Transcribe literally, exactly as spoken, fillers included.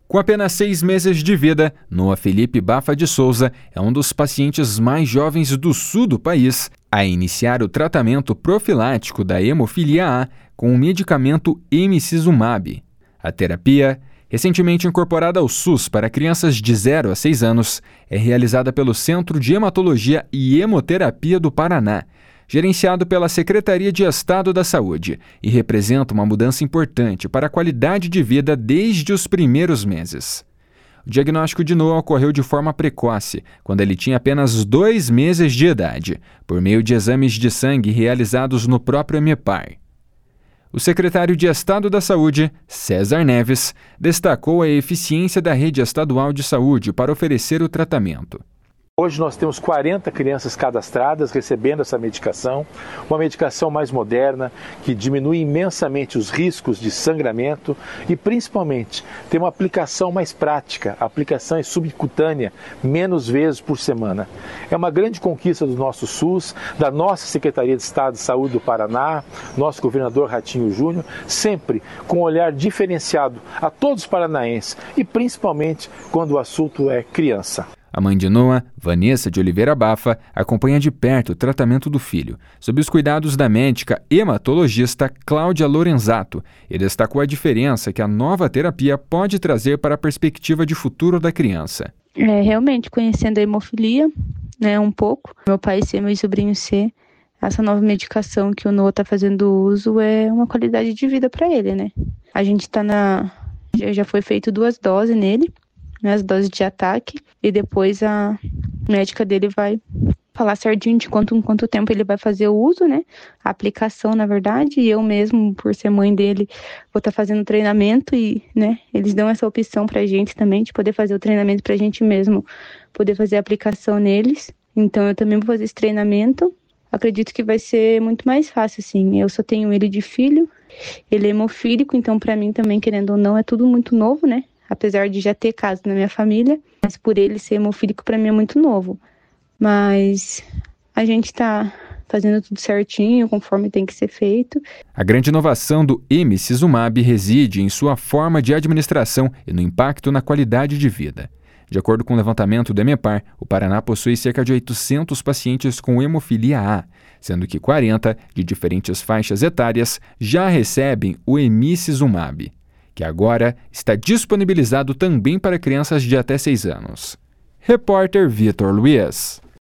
Com apenas seis meses de vida, Noah Felipe Bafa de Souza é um dos pacientes mais jovens do sul do país a iniciar o tratamento profilático da hemofilia A com o medicamento emicizumab. A terapia, recentemente incorporada ao SUS para crianças de zero a seis anos, é realizada pelo Centro de Hematologia e Hemoterapia do Paraná, gerenciado pela Secretaria de Estado da Saúde, e representa uma mudança importante para a qualidade de vida desde os primeiros meses. O diagnóstico de Noah ocorreu de forma precoce, quando ele tinha apenas dois meses de idade, por meio de exames de sangue realizados no próprio EMEPAR. O secretário de Estado da Saúde, César Neves, destacou a eficiência da rede estadual de saúde para oferecer o tratamento. Hoje nós temos quarenta crianças cadastradas recebendo essa medicação, uma medicação mais moderna, que diminui imensamente os riscos de sangramento e principalmente tem uma aplicação mais prática, a aplicação é subcutânea, menos vezes por semana. É uma grande conquista do nosso SUS, da nossa Secretaria de Estado de Saúde do Paraná, nosso governador Ratinho Júnior, sempre com um olhar diferenciado a todos os paranaenses e principalmente quando o assunto é criança. A mãe de Noah, Vanessa de Oliveira Bafa, acompanha de perto o tratamento do filho, sob os cuidados da médica hematologista Cláudia Lorenzato, e destacou a diferença que a nova terapia pode trazer para a perspectiva de futuro da criança. É, realmente, conhecendo a hemofilia, né, um pouco, meu pai C, meu sobrinho C, essa nova medicação que o Noah está fazendo uso é uma qualidade de vida para ele, né? A gente está na... já foi feito duas doses nele, né, as doses de ataque, e depois a médica dele vai falar certinho de quanto, quanto tempo ele vai fazer o uso, né, a aplicação, na verdade, e eu mesmo, por ser mãe dele, vou estar fazendo treinamento e, né, eles dão essa opção pra gente também, de poder fazer o treinamento pra gente mesmo, poder fazer a aplicação neles, então eu também vou fazer esse treinamento. Acredito que vai ser muito mais fácil, assim, eu só tenho ele de filho, ele é hemofílico, então pra mim também, querendo ou não, é tudo muito novo, né, apesar de já ter caso na minha família, mas por ele ser hemofílico para mim é muito novo. Mas a gente está fazendo tudo certinho, conforme tem que ser feito. A grande inovação do emicizumab reside em sua forma de administração e no impacto na qualidade de vida. De acordo com o levantamento do EMEPAR, o Paraná possui cerca de oitocentos pacientes com hemofilia A, sendo que quarenta, de diferentes faixas etárias, já recebem o emicizumab, que agora está disponibilizado também para crianças de até seis anos. Repórter Vitor Luiz.